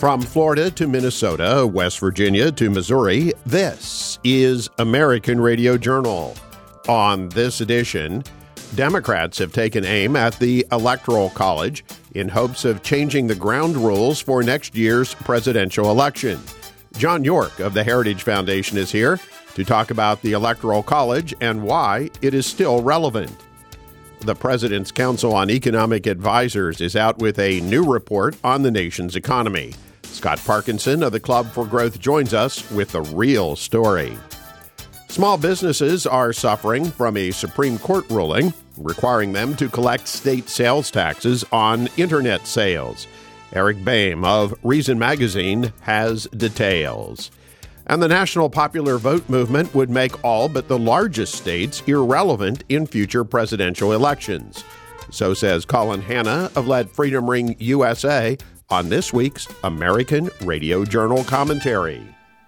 From Florida to Minnesota, West Virginia to Missouri, this is American Radio Journal. On this edition, Democrats have taken aim at the Electoral College in hopes of changing the ground rules for next year's presidential election. John York of the Heritage Foundation is here to talk about the Electoral College and why it is still relevant. The President's Council on Economic Advisors is out with a new report on the nation's economy. Scott Parkinson of the Club for Growth joins us with the real story. Small businesses are suffering from a Supreme Court ruling requiring them to collect state sales taxes on internet sales. Eric Boehm of Reason Magazine has details. And the National Popular Vote movement would make all but the largest states irrelevant in future presidential elections. So says Colin Hanna of Let Freedom Ring USA on this week's American Radio Journal commentary.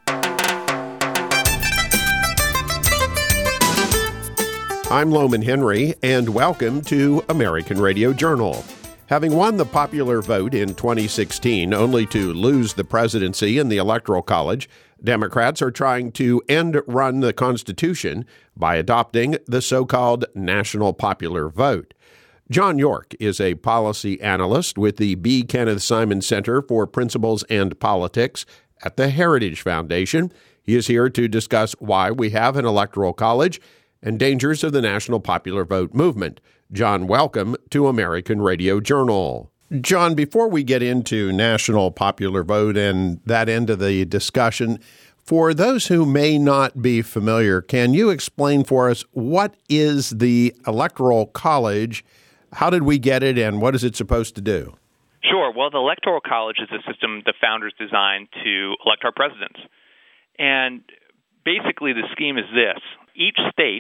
I'm Loman Henry, and welcome to American Radio Journal. Having won the popular vote in 2016 only to lose the presidency in the Electoral College, Democrats are trying to end-run the Constitution by adopting the so-called National Popular Vote. John York is a policy analyst with the B. Kenneth Simon Center for Principles and Politics at the Heritage Foundation. He is here to discuss why we have an electoral college and dangers of the National Popular Vote movement. John, welcome to American Radio Journal. John, before we get into National Popular Vote and that end of the discussion, for those who may not be familiar, can you explain for us what is the Electoral College? How did we get it, and what is it supposed to do? Sure. Well, the Electoral College is a system the founders designed to elect our presidents. And basically the scheme is this. Each state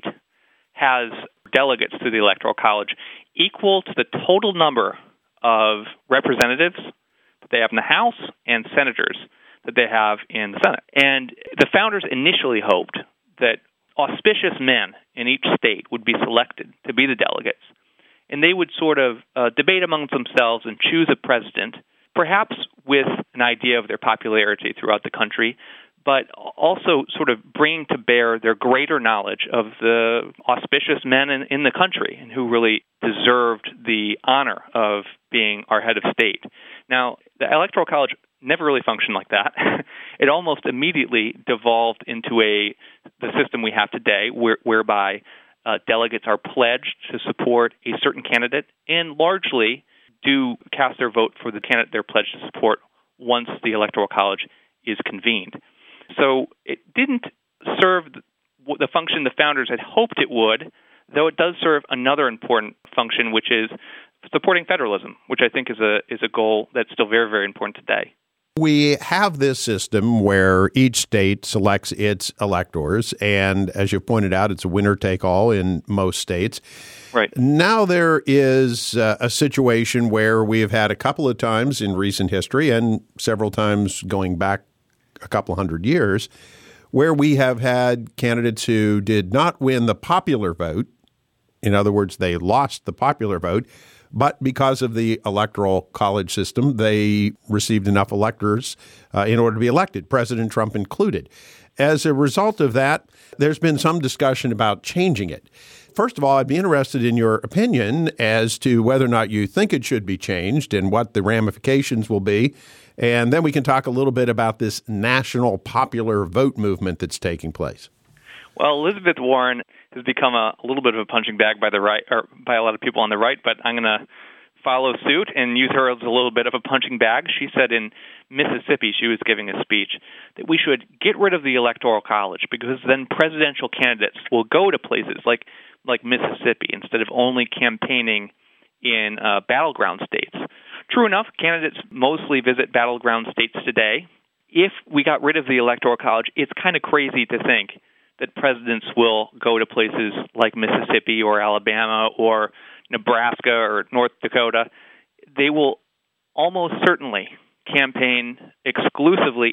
has delegates to the Electoral College equal to the total number of representatives that they have in the House and senators that they have in the Senate. And the founders initially hoped that auspicious men in each state would be selected to be the delegates. And they would sort of debate amongst themselves and choose a president, perhaps with an idea of their popularity throughout the country, but also sort of bringing to bear their greater knowledge of the auspicious men in the country and who really deserved the honor of being our head of state. Now, the Electoral College never really functioned like that. It almost immediately devolved into the system we have today, whereby delegates are pledged to support a certain candidate and largely do cast their vote for the candidate they're pledged to support once the Electoral College is convened. So it didn't serve the function the founders had hoped it would, though it does serve another important function, which is supporting federalism, which I think is a goal that's still very, very important today. We have this system where each state selects its electors, and as you pointed out, it's a winner-take-all in most states. Right. Now there is a situation where we have had a couple of times in recent history and several times going back a couple hundred years where we have had candidates who did not win the popular vote. In other words, they lost the popular vote. But because of the Electoral College system, they received enough electors in order to be elected, President Trump included. As a result of that, there's been some discussion about changing it. First of all, I'd be interested in your opinion as to whether or not you think it should be changed and what the ramifications will be. And then we can talk a little bit about this National Popular Vote movement that's taking place. Well, Elizabeth Warren has become a little bit of a punching bag by the right, or by a lot of people on the right, but I'm going to follow suit and use her as a little bit of a punching bag. She said in Mississippi, she was giving a speech, that we should get rid of the Electoral College because then presidential candidates will go to places like Mississippi instead of only campaigning in battleground states. True enough, candidates mostly visit battleground states today. If we got rid of the Electoral College, it's kind of crazy to think that presidents will go to places like Mississippi or Alabama or Nebraska or North Dakota. They will almost certainly campaign exclusively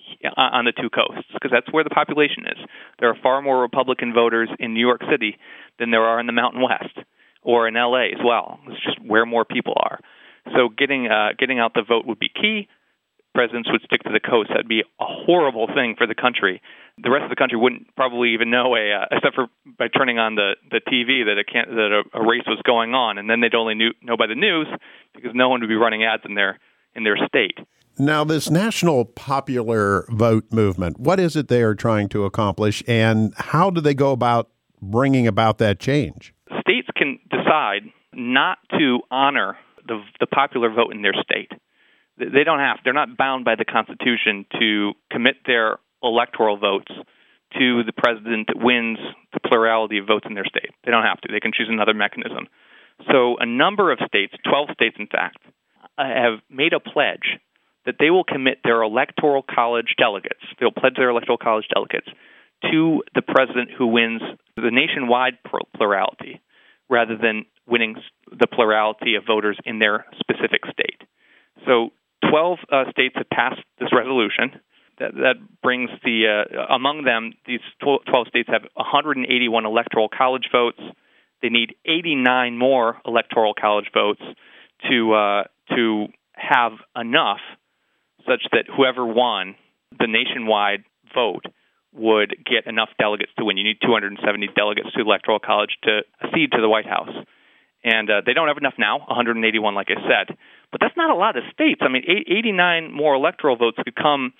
on the two coasts because that's where the population is. There are far more Republican voters in New York City than there are in the Mountain West or in L.A. as well. It's just where more people are. So getting out the vote would be key. presidents would stick to the coast. That'd be a horrible thing for the country. The rest of the country wouldn't probably even know except for by turning on the TV that a race was going on, and then they'd only know by the news because no one would be running ads in their state. Now, this national popular vote movement, what is it they are trying to accomplish, and how do they go about bringing about that change? States can decide not to honor the popular vote in their state. They don't have. They're not bound by the Constitution to commit their electoral votes to the president that wins the plurality of votes in their state. They don't have to. They can choose another mechanism. So a number of states, 12 states in fact, have made a pledge that they will commit their electoral college delegates. They'll pledge their electoral college delegates to the president who wins the nationwide plurality rather than winning the plurality of voters in their specific state. So 12 states have passed this resolution. That brings among them, these 12 states have 181 electoral college votes. They need 89 more electoral college votes to have enough such that whoever won the nationwide vote would get enough delegates to win. You need 270 delegates to the Electoral College to accede to the White House. And they don't have enough now, 181 like I said. But that's not a lot of states. I mean, 89 more electoral votes could come.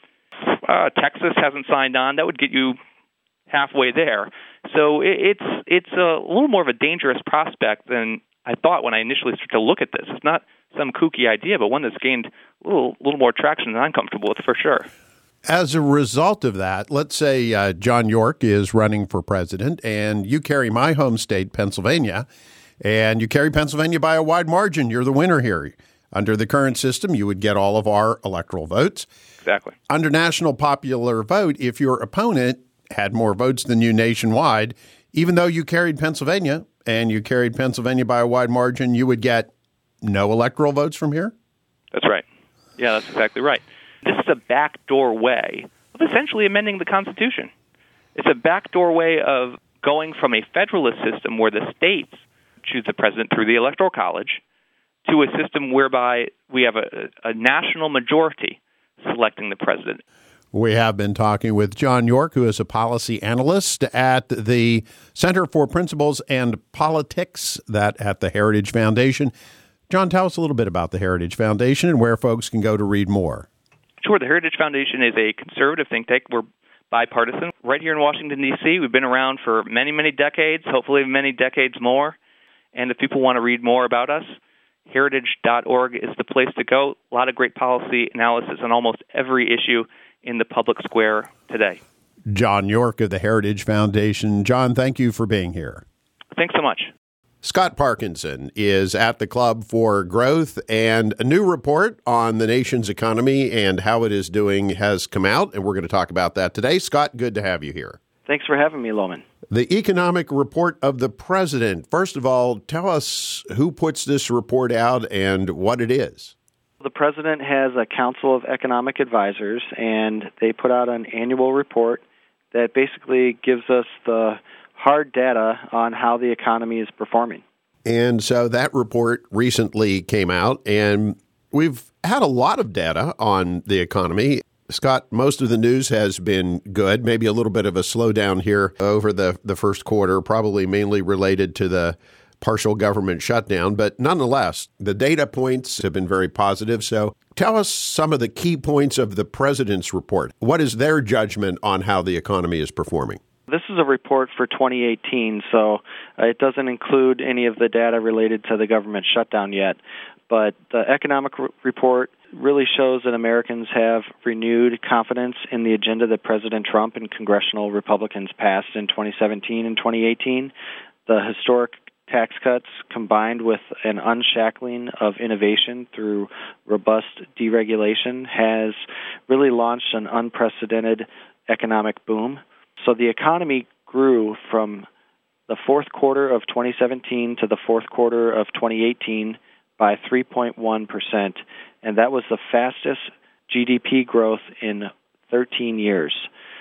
Texas hasn't signed on. That would get you halfway there. So it's a little more of a dangerous prospect than I thought when I initially started to look at this. It's not some kooky idea, but one that's gained a little more traction than I'm comfortable with for sure. As a result of that, let's say John York is running for president, and you carry my home state, Pennsylvania, and you carry Pennsylvania by a wide margin. You're the winner here. Under the current system, you would get all of our electoral votes. Exactly. Under national popular vote, if your opponent had more votes than you nationwide, even though you carried Pennsylvania and you carried Pennsylvania by a wide margin, you would get no electoral votes from here? That's right. Yeah, that's exactly right. This is a backdoor way of essentially amending the Constitution. It's a backdoor way of going from a federalist system where the states choose the president through the Electoral College to a system whereby we have a national majority selecting the president. We have been talking with John York, who is a policy analyst at the Center for Principles and Politics at the Heritage Foundation. John, tell us a little bit about the Heritage Foundation and where folks can go to read more. Sure. The Heritage Foundation is a conservative think tank. We're bipartisan right here in Washington, D.C. We've been around for many, many decades, hopefully many decades more. And if people want to read more about us, heritage.org is the place to go. A lot of great policy analysis on almost every issue in the public square today. John York of the Heritage Foundation. John, thank you for being here. Thanks so much. Scott Parkinson is at the Club for Growth, and a new report on the nation's economy and how it is doing has come out, and we're going to talk about that today. Scott, good to have you here. Thanks for having me, Loman. The economic report of the president. First of all, tell us who puts this report out and what it is. The president has a council of economic advisors, and they put out an annual report that basically gives us the hard data on how the economy is performing. And so that report recently came out, and we've had a lot of data on the economy. Scott, most of the news has been good, maybe a little bit of a slowdown here over the first quarter, probably mainly related to the partial government shutdown. But nonetheless, the data points have been very positive. So tell us some of the key points of the president's report. What is their judgment on how the economy is performing? This is a report for 2018, so it doesn't include any of the data related to the government shutdown yet. But the economic report really shows that Americans have renewed confidence in the agenda that President Trump and congressional Republicans passed in 2017 and 2018. The historic tax cuts combined with an unshackling of innovation through robust deregulation has really launched an unprecedented economic boom. So the economy grew from the fourth quarter of 2017 to the fourth quarter of 2018 by 3.1%, and that was the fastest GDP growth in 13 years.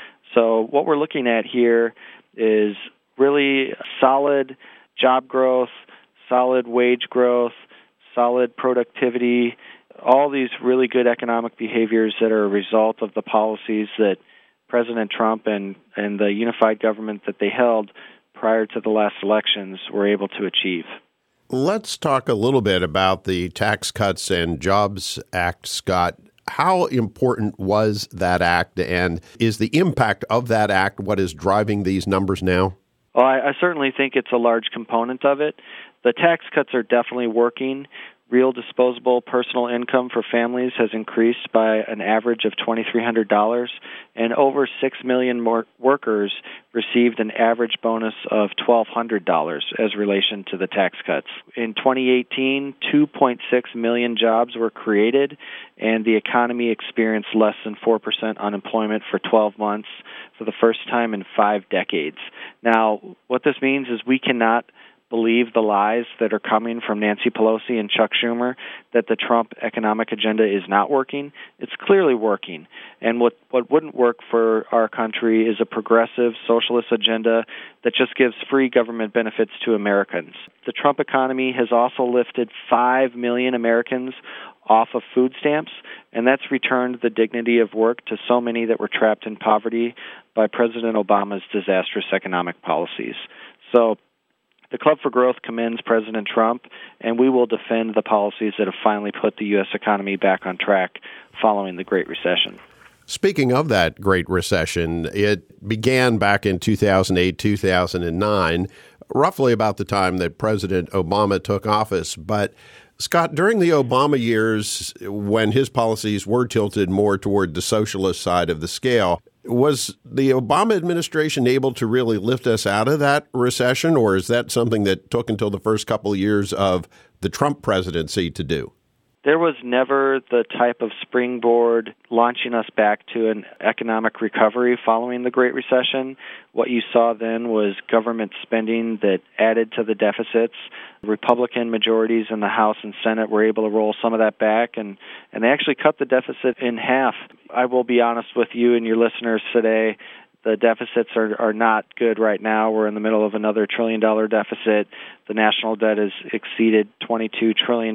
So what we're looking at here is really solid job growth, solid wage growth, solid productivity, all these really good economic behaviors that are a result of the policies that President Trump and the unified government that they held prior to the last elections were able to achieve. Let's talk a little bit about the Tax Cuts and Jobs Act, Scott. How important was that act, and is the impact of that act what is driving these numbers now? Well, I certainly think it's a large component of it. The tax cuts are definitely working. Real disposable personal income for families has increased by an average of $2,300, and over 6 million more workers received an average bonus of $1,200 as relation to the tax cuts. In 2018, 2.6 million jobs were created, and the economy experienced less than 4% unemployment for 12 months for the first time in 5 decades. Now, what this means is we cannot believe the lies that are coming from Nancy Pelosi and Chuck Schumer that the Trump economic agenda is not working. It's clearly working. And what wouldn't work for our country is a progressive socialist agenda that just gives free government benefits to Americans. The Trump economy has also lifted 5 million Americans off of food stamps, and that's returned the dignity of work to so many that were trapped in poverty by President Obama's disastrous economic policies. So the Club for Growth commends President Trump, and we will defend the policies that have finally put the U.S. economy back on track following the Great Recession. Speaking of that Great Recession, it began back in 2008, 2009, roughly about the time that President Obama took office. But, Scott, during the Obama years, when his policies were tilted more toward the socialist side of the scale, was the Obama administration able to really lift us out of that recession, or is that something that took until the first couple of years of the Trump presidency to do? There was never the type of springboard launching us back to an economic recovery following the Great Recession. What you saw then was government spending that added to the deficits. Republican majorities in the House and Senate were able to roll some of that back, and they actually cut the deficit in half. I will be honest with you and your listeners today. The deficits are not good right now. We're in the middle of another $1 trillion deficit. The national debt has exceeded $22 trillion.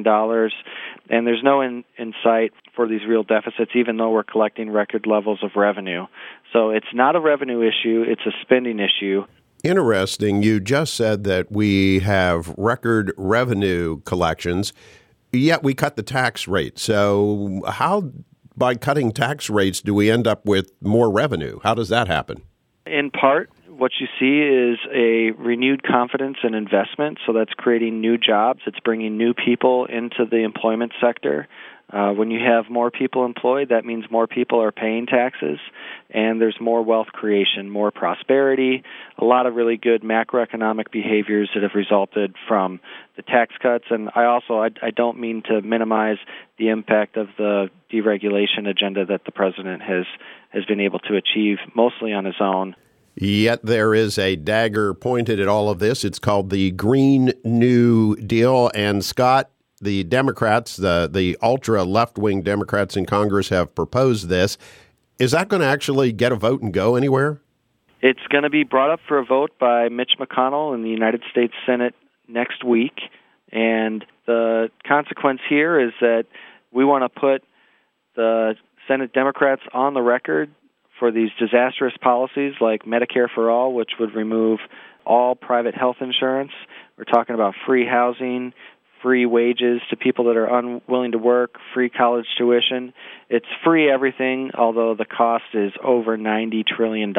And there's no insight for these real deficits, even though we're collecting record levels of revenue. So it's not a revenue issue. It's a spending issue. Interesting. You just said that we have record revenue collections, yet we cut the tax rate. So how, by cutting tax rates, do we end up with more revenue? How does that happen? In part, what you see is a renewed confidence in investment, so that's creating new jobs. It's bringing new people into the employment sector. When you have more people employed, that means more people are paying taxes, and there's more wealth creation, more prosperity, a lot of really good macroeconomic behaviors that have resulted from the tax cuts. And I don't mean to minimize the impact of the deregulation agenda that the president has been able to achieve mostly on his own. Yet there is a dagger pointed at all of this. It's called the Green New Deal. And Scott, the Democrats, the ultra left-wing Democrats in Congress have proposed this. Is that going to actually get a vote and go anywhere? It's going to be brought up for a vote by Mitch McConnell in the United States Senate next week. And the consequence here is that we want to put the Senate Democrats on the record for these disastrous policies like Medicare for All, which would remove all private health insurance. We're talking about free housing, free wages to people that are unwilling to work, free college tuition. It's free everything, although the cost is over $90 trillion.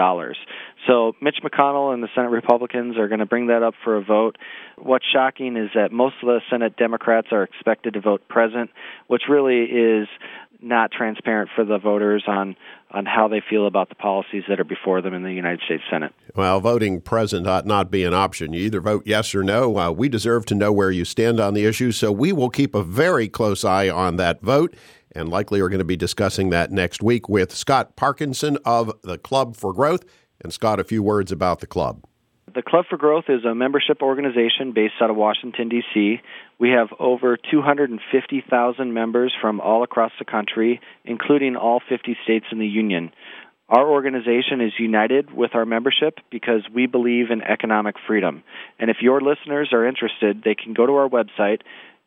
So Mitch McConnell and the Senate Republicans are going to bring that up for a vote. What's shocking is that most of the Senate Democrats are expected to vote present, which really is not transparent for the voters on how they feel about the policies that are before them in the United States Senate. Well, voting present ought not be an option. You either vote yes or no. We deserve to know where you stand on the issue, so we will keep a very close eye on that vote, and likely are going to be discussing that next week with Scott Parkinson of the Club for Growth. And Scott, a few words about the club. The Club for Growth is a membership organization based out of Washington, D.C. We have over 250,000 members from all across the country, including all 50 states in the Union. Our organization is united with our membership because we believe in economic freedom. And if your listeners are interested, they can go to our website,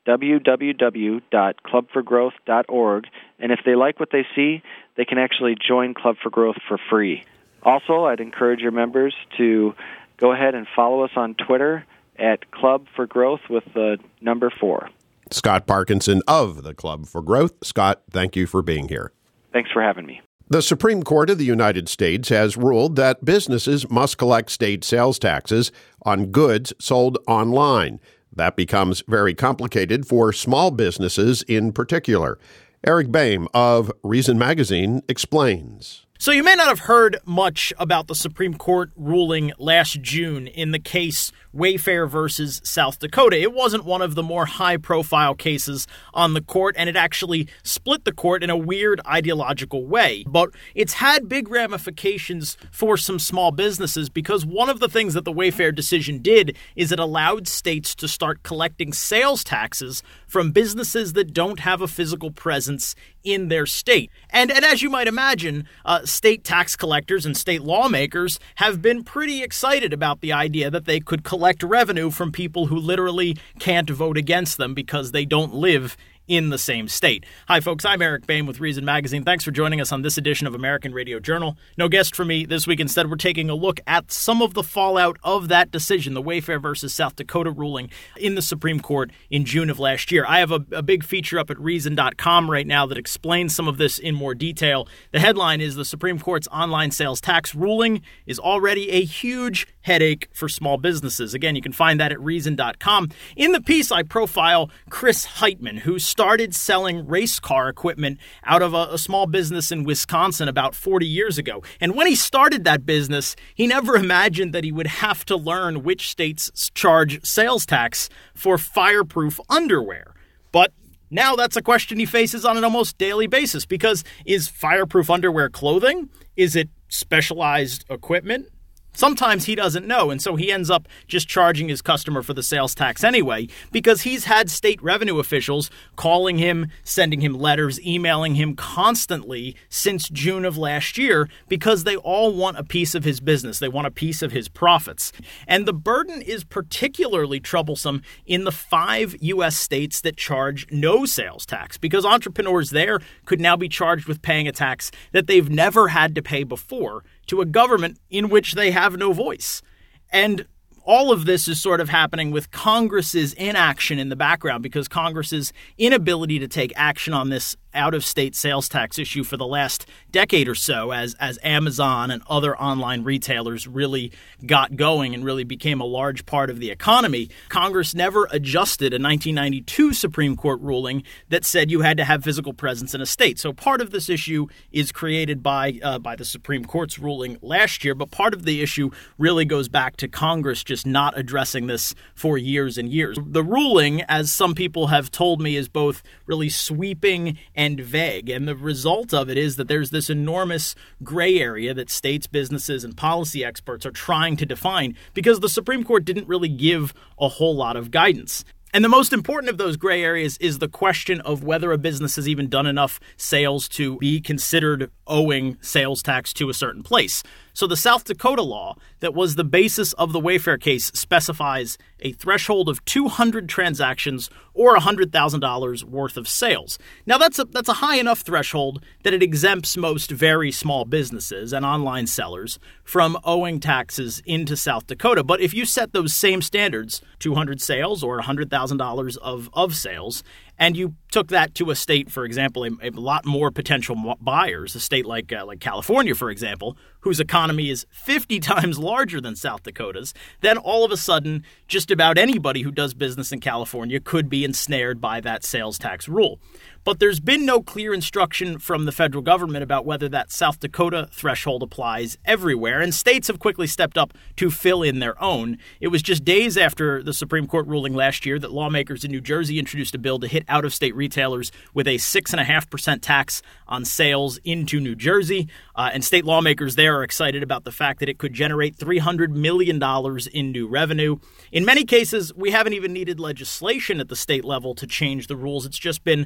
www.clubforgrowth.org. And if they like what they see, they can actually join Club for Growth for free. Also, I'd encourage your members to go ahead and follow us on Twitter at Club for Growth with the number 4. Scott Parkinson of the Club for Growth. Scott, thank you for being here. Thanks for having me. The Supreme Court of the United States has ruled that businesses must collect state sales taxes on goods sold online. That becomes very complicated for small businesses in particular. Eric Boehm of Reason Magazine explains. So you may not have heard much about the Supreme Court ruling last June in the case Wayfair versus South Dakota. It wasn't one of the more high-profile cases on the court, and it actually split the court in a weird ideological way. But it's had big ramifications for some small businesses because one of the things that the Wayfair decision did is it allowed states to start collecting sales taxes from businesses that don't have a physical presence in their state. And as you might imagine, state tax collectors and state lawmakers have been pretty excited about the idea that they could collect revenue from people who literally can't vote against them because they don't live in the same state. Hi, folks. I'm Eric Boehm with Reason Magazine. Thanks for joining us on this edition of American Radio Journal. No guest for me this week. Instead, we're taking a look at some of the fallout of that decision, the Wayfair versus South Dakota ruling in the Supreme Court in June of last year. I have a big feature up at Reason.com right now that explains some of this in more detail. The headline is the Supreme Court's online sales tax ruling is already a huge headache for small businesses. Again, you can find that at Reason.com. In the piece, I profile Chris Heitman, who started selling race car equipment out of a small business in Wisconsin about 40 years ago. And when he started that business, he never imagined that he would have to learn which states charge sales tax for fireproof underwear. But now that's a question he faces on an almost daily basis, because is fireproof underwear clothing? Is it specialized equipment? Sometimes he doesn't know, and so he ends up just charging his customer for the sales tax anyway, because he's had state revenue officials calling him, sending him letters, emailing him constantly since June of last year, because they all want a piece of his business. They want a piece of his profits. And the burden is particularly troublesome in the 5 U.S. states that charge no sales tax, because entrepreneurs there could now be charged with paying a tax that they've never had to pay before to a government in which they have no voice. And all of this is sort of happening with Congress's inaction in the background, because Congress's inability to take action on this out-of-state sales tax issue for the last decade or so, as Amazon and other online retailers really got going and really became a large part of the economy. Congress never adjusted a 1992 Supreme Court ruling that said you had to have physical presence in a state. So part of this issue is created by the Supreme Court's ruling last year, but part of the issue really goes back to Congress just not addressing this for years and years. The ruling, as some people have told me, is both really sweeping and vague. And the result of it is that there's this enormous gray area that states, businesses, and policy experts are trying to define, because the Supreme Court didn't really give a whole lot of guidance. And the most important of those gray areas is the question of whether a business has even done enough sales to be considered owing sales tax to a certain place. So the South Dakota law that was the basis of the Wayfair case specifies a threshold of 200 transactions or $100,000 worth of sales. Now that's a high enough threshold that it exempts most very small businesses and online sellers from owing taxes into South Dakota. But if you set those same standards, 200 sales or $100,000 of sales, and you took that to a state, for example, a lot more potential buyers, a state like California, for example, whose economy is 50 times larger than South Dakota's, then all of a sudden, just about anybody who does business in California could be ensnared by that sales tax rule. But there's been no clear instruction from the federal government about whether that South Dakota threshold applies everywhere, and states have quickly stepped up to fill in their own. It was just days after the Supreme Court ruling last year that lawmakers in New Jersey introduced a bill to hit out-of-state retailers with a 6.5% tax on sales into New Jersey, and state lawmakers there are excited about the fact that it could generate $300 million in new revenue. In many cases, we haven't even needed legislation at the state level to change the rules. It's just been sort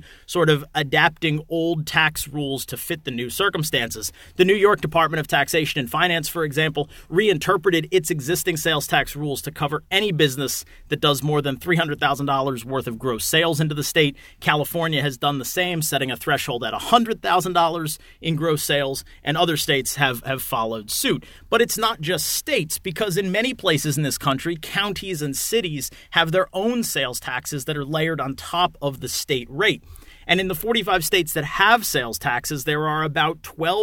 sort of adapting old tax rules to fit the new circumstances. The New York Department of Taxation and Finance, for example, reinterpreted its existing sales tax rules to cover any business that does more than $300,000 worth of gross sales into the state. California has done the same, setting a threshold at $100,000 in gross sales, and other states have followed suit. But it's not just states, because in many places in this country, counties and cities have their own sales taxes that are layered on top of the state rate. And in the 45 states that have sales taxes, there are about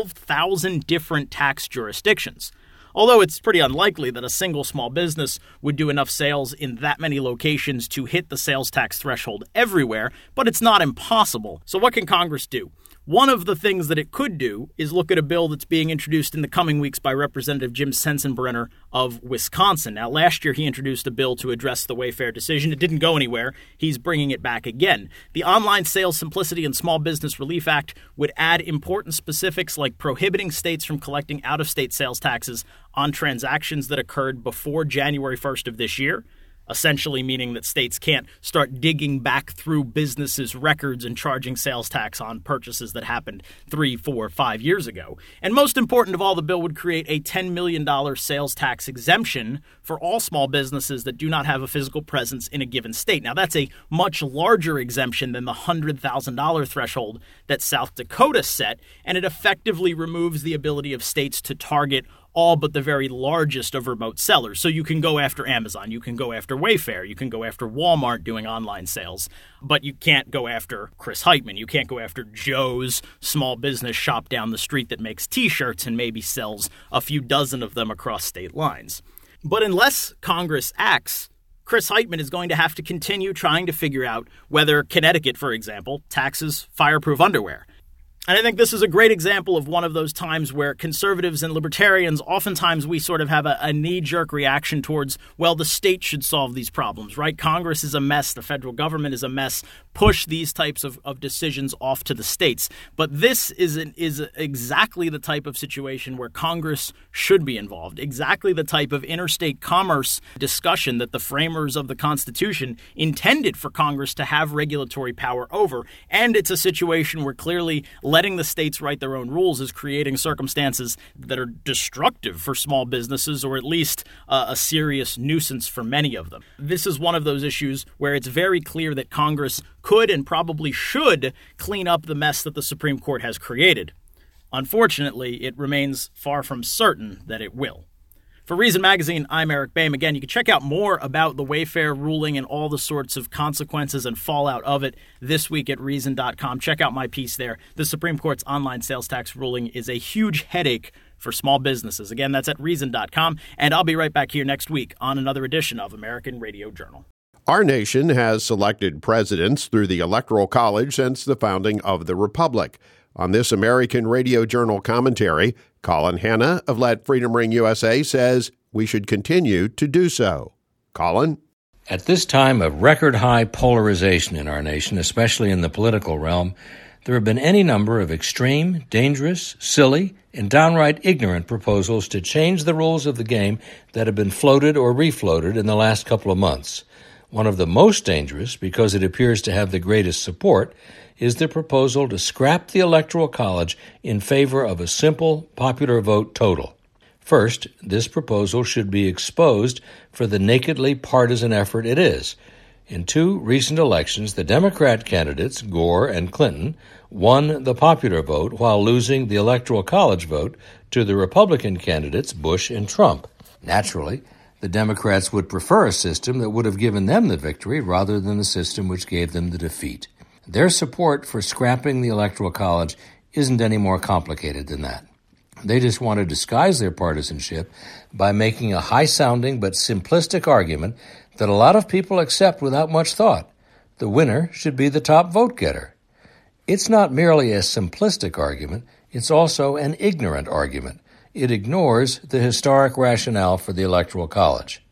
12,000 different tax jurisdictions. Although it's pretty unlikely that a single small business would do enough sales in that many locations to hit the sales tax threshold everywhere, but it's not impossible. So what can Congress do? One of the things that it could do is look at a bill that's being introduced in the coming weeks by Representative Jim Sensenbrenner of Wisconsin. Now, last year he introduced a bill to address the Wayfair decision. It didn't go anywhere. He's bringing it back again. The Online Sales Simplicity and Small Business Relief Act would add important specifics like prohibiting states from collecting out-of-state sales taxes on transactions that occurred before January 1st of this year, essentially meaning that states can't start digging back through businesses' records and charging sales tax on purchases that happened 3, 4, 5 years ago. And most important of all, the bill would create a $10 million sales tax exemption for all small businesses that do not have a physical presence in a given state. Now, that's a much larger exemption than the $100,000 threshold that South Dakota set, and it effectively removes the ability of states to target all but the very largest of remote sellers. So you can go after Amazon, you can go after Wayfair, you can go after Walmart doing online sales, but you can't go after Chris Heitman. You can't go after Joe's small business shop down the street that makes T-shirts and maybe sells a few dozen of them across state lines. But unless Congress acts, Chris Heitman is going to have to continue trying to figure out whether Connecticut, for example, taxes fireproof underwear. And I think this is a great example of one of those times where conservatives and libertarians, oftentimes we sort of have a knee-jerk reaction towards, well, the state should solve these problems, right? Congress is a mess. The federal government is a mess. Push these types of decisions off to the states. But this is exactly the type of situation where Congress should be involved, exactly the type of interstate commerce discussion that the framers of the Constitution intended for Congress to have regulatory power over. And it's a situation where clearly letting the states write their own rules is creating circumstances that are destructive for small businesses, or at least a serious nuisance for many of them. This is one of those issues where it's very clear that Congress could and probably should clean up the mess that the Supreme Court has created. Unfortunately, it remains far from certain that it will. For Reason Magazine, I'm Eric Boehm. Again, you can check out more about the Wayfair ruling and all the sorts of consequences and fallout of it this week at Reason.com. Check out my piece there. The Supreme Court's online sales tax ruling is a huge headache for small businesses. Again, that's at Reason.com. And I'll be right back here next week on another edition of American Radio Journal. Our nation has selected presidents through the Electoral College since the founding of the Republic. On this American Radio Journal commentary, Colin Hanna of Let Freedom Ring USA says we should continue to do so. Colin? At this time of record-high polarization in our nation, especially in the political realm, there have been any number of extreme, dangerous, silly, and downright ignorant proposals to change the rules of the game that have been floated or refloated in the last couple of months. One of the most dangerous, because it appears to have the greatest support, is the proposal to scrap the Electoral College in favor of a simple popular vote total. First, this proposal should be exposed for the nakedly partisan effort it is. In 2 recent elections, the Democrat candidates, Gore and Clinton, won the popular vote while losing the Electoral College vote to the Republican candidates, Bush and Trump. Naturally, the Democrats would prefer a system that would have given them the victory rather than the system which gave them the defeat. Their support for scrapping the Electoral College isn't any more complicated than that. They just want to disguise their partisanship by making a high-sounding but simplistic argument that a lot of people accept without much thought. The winner should be the top vote-getter. It's not merely a simplistic argument, it's also an ignorant argument. It ignores the historic rationale for the Electoral College.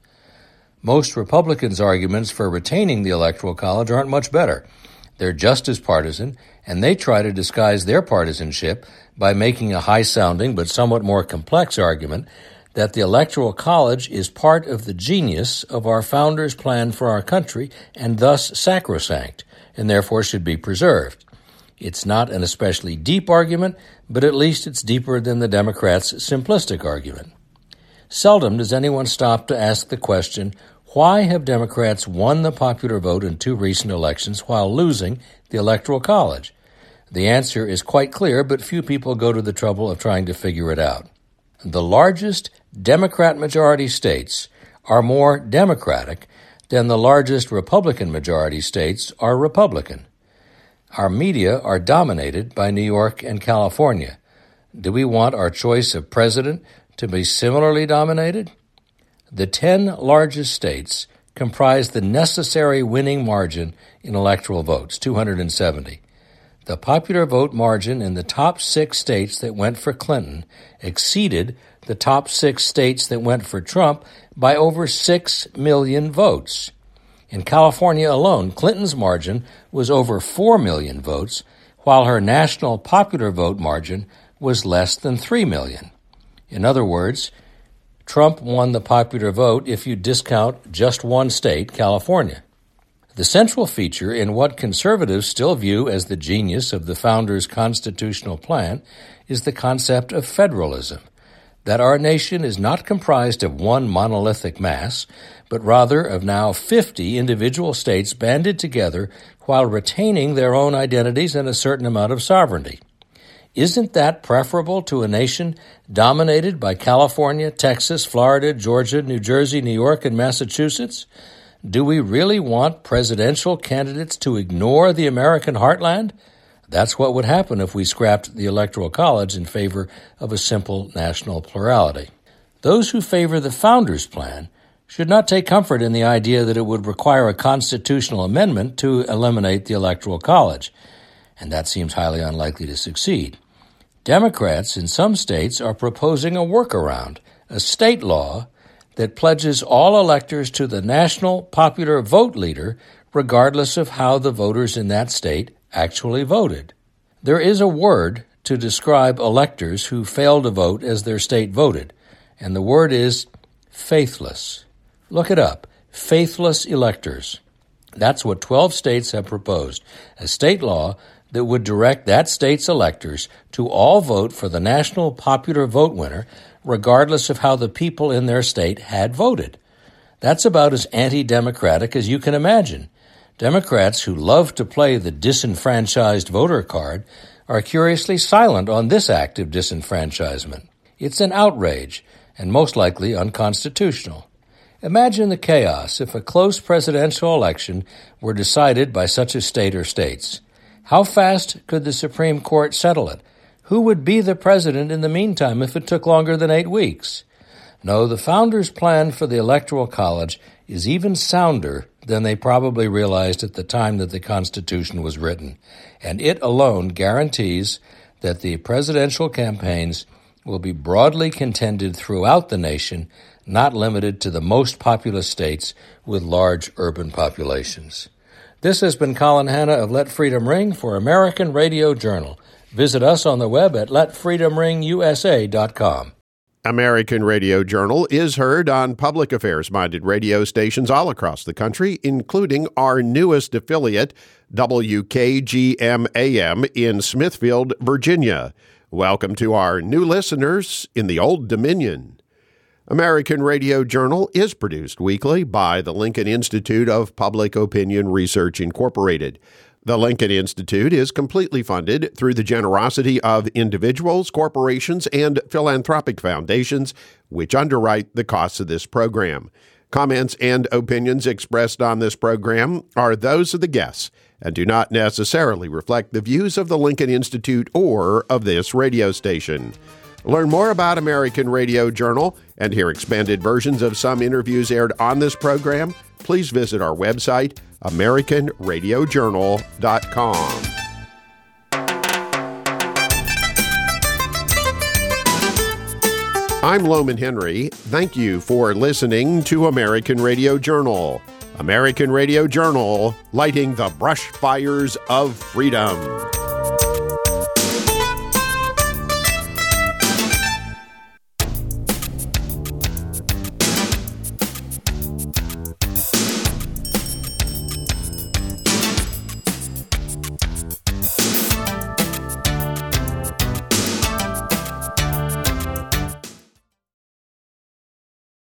Most Republicans' arguments for retaining the Electoral College aren't much better. They're just as partisan, and they try to disguise their partisanship by making a high-sounding but somewhat more complex argument that the Electoral College is part of the genius of our founders' plan for our country and thus sacrosanct, and therefore should be preserved. It's not an especially deep argument, but at least it's deeper than the Democrats' simplistic argument. Seldom does anyone stop to ask the question, why have Democrats won the popular vote in 2 recent elections while losing the Electoral College? The answer is quite clear, but few people go to the trouble of trying to figure it out. The largest Democrat-majority states are more Democratic than the largest Republican-majority states are Republican. Our media are dominated by New York and California. Do we want our choice of president to be similarly dominated? The 10 largest states comprise the necessary winning margin in electoral votes, 270. The popular vote margin in the top 6 states that went for Clinton exceeded the top 6 states that went for Trump by over 6 million votes. In California alone, Clinton's margin was over 4 million votes, while her national popular vote margin was less than 3 million. In other words, Trump won the popular vote if you discount just one state, California. The central feature in what conservatives still view as the genius of the founders' constitutional plan is the concept of federalism, that our nation is not comprised of one monolithic mass, but rather of now 50 individual states banded together while retaining their own identities and a certain amount of sovereignty. Isn't that preferable to a nation dominated by California, Texas, Florida, Georgia, New Jersey, New York, and Massachusetts? Do we really want presidential candidates to ignore the American heartland? That's what would happen if we scrapped the Electoral College in favor of a simple national plurality. Those who favor the Founders' Plan should not take comfort in the idea that it would require a constitutional amendment to eliminate the Electoral College, and that seems highly unlikely to succeed. Democrats in some states are proposing a workaround, a state law that pledges all electors to the national popular vote leader regardless of how the voters in that state actually voted. There is a word to describe electors who fail to vote as their state voted, and the word is faithless. Look it up, faithless electors. That's what 12 states have proposed, a state law that would direct that state's electors to all vote for the national popular vote winner regardless of how the people in their state had voted. That's about as anti-democratic as you can imagine. Democrats who love to play the disenfranchised voter card are curiously silent on this act of disenfranchisement. It's an outrage and most likely unconstitutional. Imagine the chaos if a close presidential election were decided by such a state or states. How fast could the Supreme Court settle it? Who would be the president in the meantime if it took longer than 8 weeks? No, the founders' plan for the Electoral College is even sounder than they probably realized at the time that the Constitution was written, and it alone guarantees that the presidential campaigns will be broadly contended throughout the nation, not limited to the most populous states with large urban populations. This has been Colin Hanna of Let Freedom Ring for American Radio Journal. Visit us on the web at letfreedomringusa.com. American Radio Journal is heard on public affairs-minded radio stations all across the country, including our newest affiliate, WKGM-AM in Smithfield, Virginia. Welcome to our new listeners in the Old Dominion. American Radio Journal is produced weekly by the Lincoln Institute of Public Opinion Research, Incorporated. The Lincoln Institute is completely funded through the generosity of individuals, corporations, and philanthropic foundations, which underwrite the costs of this program. Comments and opinions expressed on this program are those of the guests and do not necessarily reflect the views of the Lincoln Institute or of this radio station. Learn more about American Radio Journal and hear expanded versions of some interviews aired on this program. Please visit our website, AmericanRadioJournal.com. I'm Loman Henry. Thank you for listening to American Radio Journal. American Radio Journal, lighting the brush fires of freedom.